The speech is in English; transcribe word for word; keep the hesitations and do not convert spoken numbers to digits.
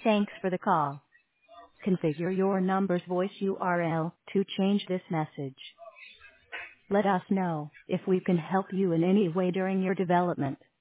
Thanks for the call. Configure your number's voice U R L to change this message. Let us know if we can help you in any way during your development.